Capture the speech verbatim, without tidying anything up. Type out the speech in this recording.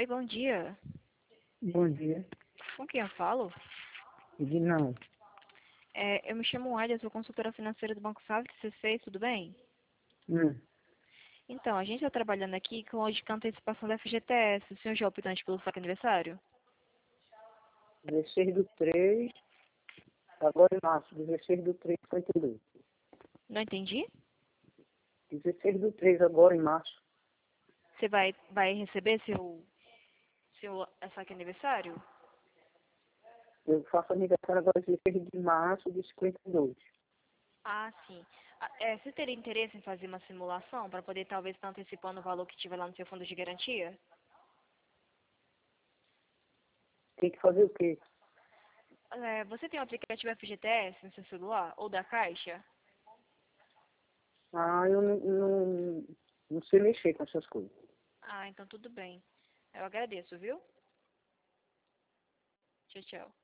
Oi, bom dia. Bom dia. Com quem eu falo? De não. É, eu me chamo Alia, sou consultora financeira do Banco Safra, C seis, tudo bem? Hum. Então, a gente está trabalhando aqui com hoje com a antecipação da F G T S. O senhor já optou pelo saque aniversário? dezesseis do três, agora em março, dezesseis do três, cinquenta e dois. Não entendi? dezesseis do três, agora em março. Você vai, vai receber seu, seu saque aniversário? Eu faço aniversário agora dezesseis de março de cinquenta e dois. Ah, sim. Ah, é, você teria interesse em fazer uma simulação para poder talvez estar antecipando o valor que tiver lá no seu fundo de garantia? Tem que fazer o quê? É, você tem o aplicativo F G T S no seu celular ou da Caixa? Ah, eu não, não, não sei mexer com essas coisas. Ah, então tudo bem. Eu agradeço, viu? Tchau, tchau.